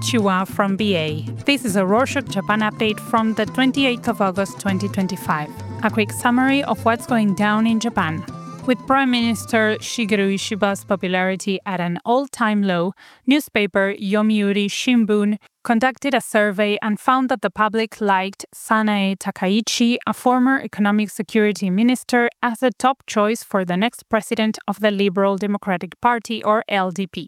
Konnichiwa from BA. This is a Rorshok Japan update from the 28th of August 2025. A quick summary of what's going down in Japan. With Prime Minister Shigeru Ishiba's popularity at an all-time low, newspaper Yomiuri Shimbun conducted a survey and found that the public liked Sanae Takaichi, a former economic security minister, as the top choice for the next president of the Liberal Democratic Party, or LDP.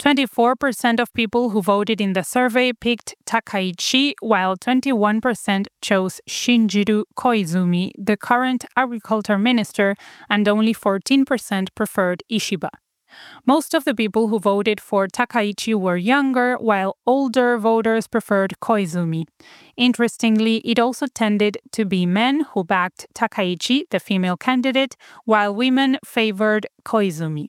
24% of people who voted in the survey picked Takaichi, while 21% chose Shinjiro Koizumi, the current agriculture minister, and only 14% preferred Ishiba. Most of the people who voted for Takaichi were younger, while older voters preferred Koizumi. Interestingly, it also tended to be men who backed Takaichi, the female candidate, while women favored Koizumi.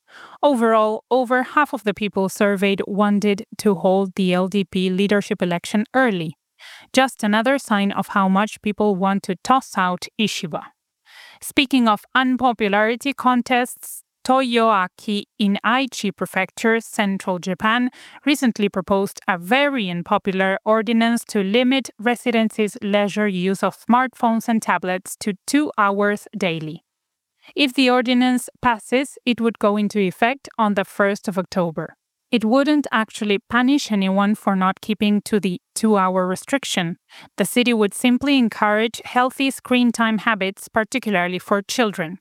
Overall, over half of the people surveyed wanted to hold the LDP leadership election early. Just another sign of how much people want to toss out Ishiba. Speaking of unpopularity contests, Toyoaki in Aichi Prefecture, central Japan, recently proposed a very unpopular ordinance to limit residents' leisure use of smartphones and tablets to 2 hours daily. If the ordinance passes, it would go into effect on the 1st of October. It wouldn't actually punish anyone for not keeping to the 2-hour restriction. The city would simply encourage healthy screen time habits, particularly for children.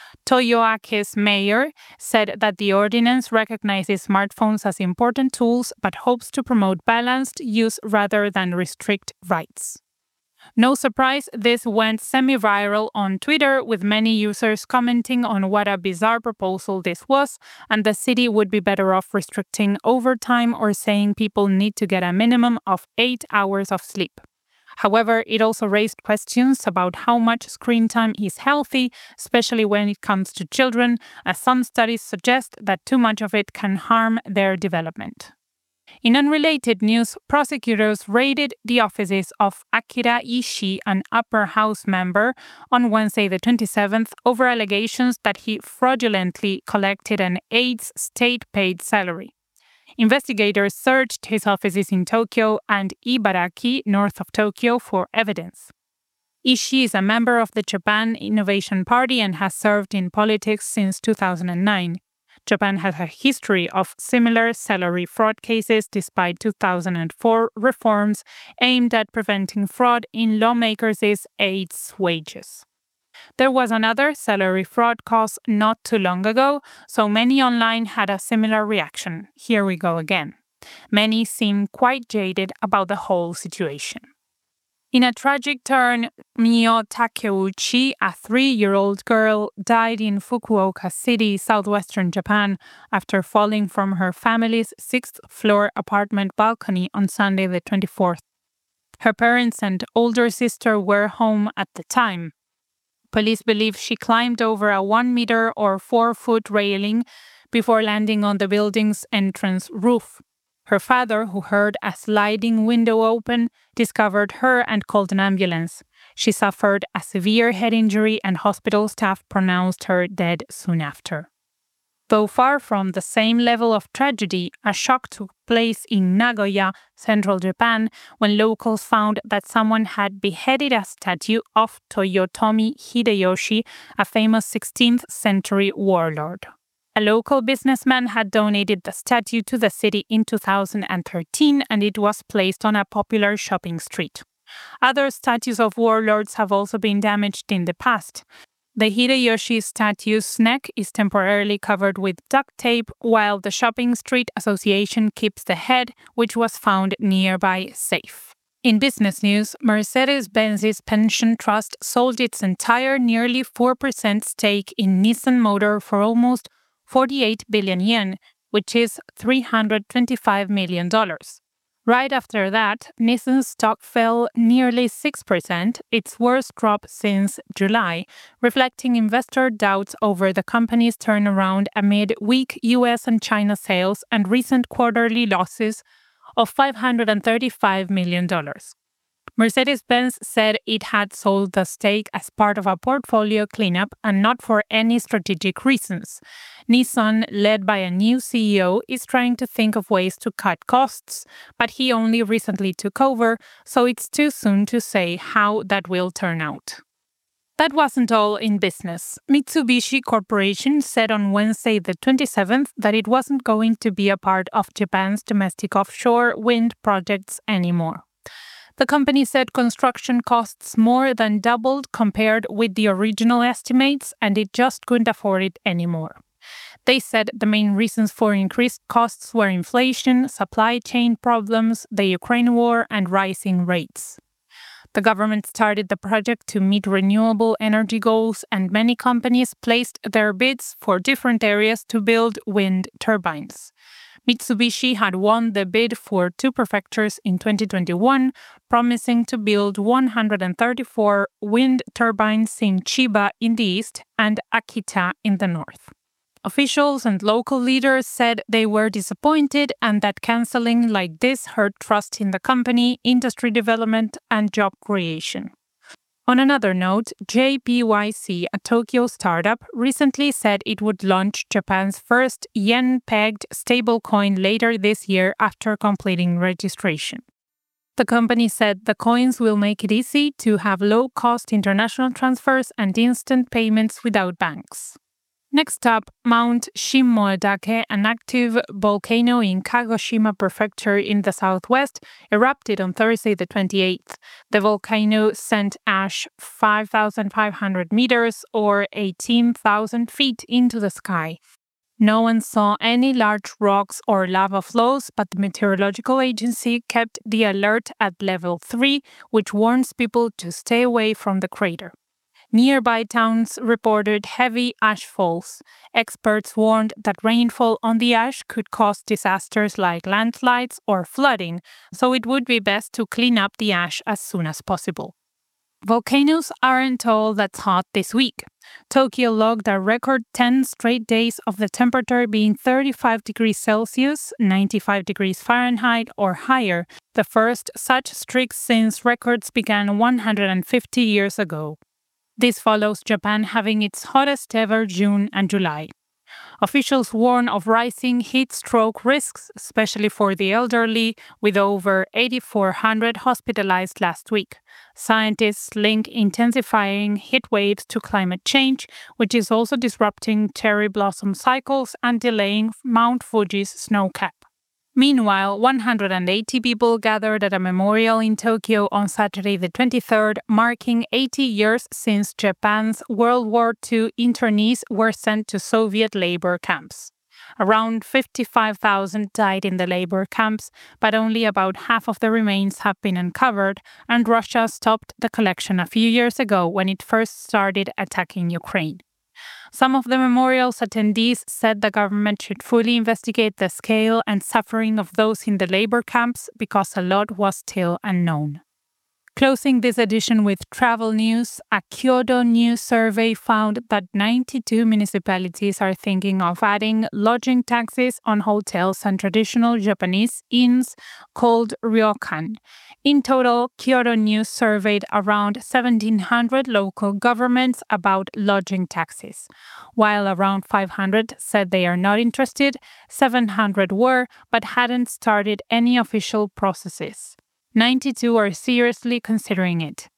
Toyoaki's mayor said that the ordinance recognizes smartphones as important tools but hopes to promote balanced use rather than restrict rights. No surprise, this went semi-viral on Twitter, with many users commenting on what a bizarre proposal this was, and the city would be better off restricting overtime or saying people need to get a minimum of 8 hours of sleep. However, it also raised questions about how much screen time is healthy, especially when it comes to children, as some studies suggest that too much of it can harm their development. In unrelated news, prosecutors raided the offices of Akira Ishii, an upper house member, on Wednesday the 27th over allegations that he fraudulently collected an aide's state-paid salary. Investigators searched his offices in Tokyo and Ibaraki, north of Tokyo, for evidence. Ishii is a member of the Japan Innovation Party and has served in politics since 2009. Japan has a history of similar salary fraud cases despite 2004 reforms aimed at preventing fraud in lawmakers' aides' wages. There was another salary fraud case not too long ago, so many online had a similar reaction. Here we go again. Many seem quite jaded about the whole situation. In a tragic turn, Mio Takeuchi, a 3-year-old girl, died in Fukuoka City, southwestern Japan, after falling from her family's 6th-floor apartment balcony on Sunday the 24th. Her parents and older sister were home at the time. Police believe she climbed over a 1-meter or 4-foot railing before landing on the building's entrance roof. Her father, who heard a sliding window open, discovered her and called an ambulance. She suffered a severe head injury and hospital staff pronounced her dead soon after. Though far from the same level of tragedy, a shock took place in Nagoya, central Japan, when locals found that someone had beheaded a statue of Toyotomi Hideyoshi, a famous 16th-century warlord. A local businessman had donated the statue to the city in 2013, and it was placed on a popular shopping street. Other statues of warlords have also been damaged in the past. The Hideyoshi statue's neck is temporarily covered with duct tape, while the Shopping Street Association keeps the head, which was found nearby, safe. In business news, Mercedes-Benz's pension trust sold its entire nearly 4% stake in Nissan Motor for almost 48 billion yen, which is $325 million. Right after that, Nissan's stock fell nearly 6%, its worst drop since July, reflecting investor doubts over the company's turnaround amid weak US and China sales and recent quarterly losses of $535 million. Mercedes-Benz said it had sold the stake as part of a portfolio cleanup and not for any strategic reasons. Nissan, led by a new CEO, is trying to think of ways to cut costs, but he only recently took over, so it's too soon to say how that will turn out. That wasn't all in business. Mitsubishi Corporation said on Wednesday the 27th that it wasn't going to be a part of Japan's domestic offshore wind projects anymore. The company said construction costs more than doubled compared with the original estimates, and it just couldn't afford it anymore. They said the main reasons for increased costs were inflation, supply chain problems, the Ukraine war, and rising rates. The government started the project to meet renewable energy goals, and many companies placed their bids for different areas to build wind turbines. Mitsubishi had won the bid for 2 prefectures in 2021, promising to build 134 wind turbines in Chiba in the east and Akita in the north. Officials and local leaders said they were disappointed and that canceling like this hurt trust in the company, industry development, and job creation. On another note, JPYC, a Tokyo startup, recently said it would launch Japan's first yen-pegged stablecoin later this year after completing registration. The company said the coins will make it easy to have low-cost international transfers and instant payments without banks. Next up, Mount Shimmoedake, an active volcano in Kagoshima Prefecture in the southwest, erupted on Thursday the 28th. The volcano sent ash 5,500 meters or 18,000 feet into the sky. No one saw any large rocks or lava flows, but the meteorological agency kept the alert at level 3, which warns people to stay away from the crater. Nearby towns reported heavy ash falls. Experts warned that rainfall on the ash could cause disasters like landslides or flooding, so it would be best to clean up the ash as soon as possible. Volcanoes aren't all that's hot this week. Tokyo logged a record 10 straight days of the temperature being 35 degrees Celsius, 95 degrees Fahrenheit or higher, the first such streak since records began 150 years ago. This follows Japan having its hottest ever June and July. Officials warn of rising heat stroke risks, especially for the elderly, with over 8,400 hospitalized last week. Scientists link intensifying heat waves to climate change, which is also disrupting cherry blossom cycles and delaying Mount Fuji's snowcap. Meanwhile, 180 people gathered at a memorial in Tokyo on Saturday the 23rd, marking 80 years since Japan's World War II internees were sent to Soviet labor camps. Around 55,000 died in the labor camps, but only about half of the remains have been uncovered, and Russia stopped the collection a few years ago when it first started attacking Ukraine. Some of the memorial's attendees said the government should fully investigate the scale and suffering of those in the labor camps because a lot was still unknown. Closing this edition with travel news, a Kyodo News survey found that 92 municipalities are thinking of adding lodging taxes on hotels and traditional Japanese inns called ryokan. In total, Kyodo News surveyed around 1,700 local governments about lodging taxes. While around 500 said they are not interested, 700 were, but hadn't started any official processes. 92 are seriously considering it.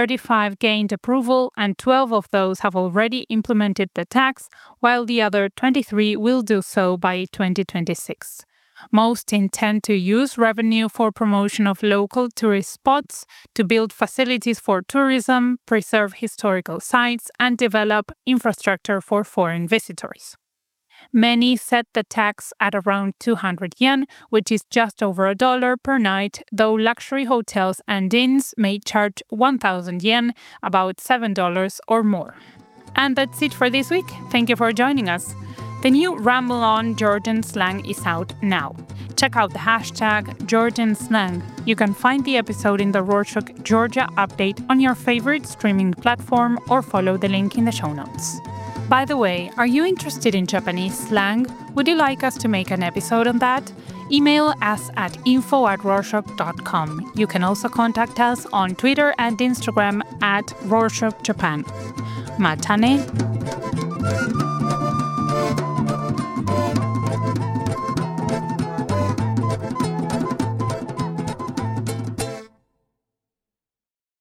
35 gained approval, and 12 of those have already implemented the tax, while the other 23 will do so by 2026. Most intend to use revenue for promotion of local tourist spots, to build facilities for tourism, preserve historical sites, and develop infrastructure for foreign visitors. Many set the tax at around 200 yen, which is just over $1 per night, though luxury hotels and inns may charge 1,000 yen, about $7 or more. And that's it for this week. Thank you for joining us. The new Ramble On Georgian Slang is out now. Check out the hashtag Georgian Slang. You can find the episode in the Rorschach Georgia update on your favorite streaming platform or follow the link in the show notes. By the way, are you interested in Japanese slang? Would you like us to make an episode on that? email us at info@rorschach.com. You can also contact us on Twitter and Instagram at Rorschach Japan. Matane.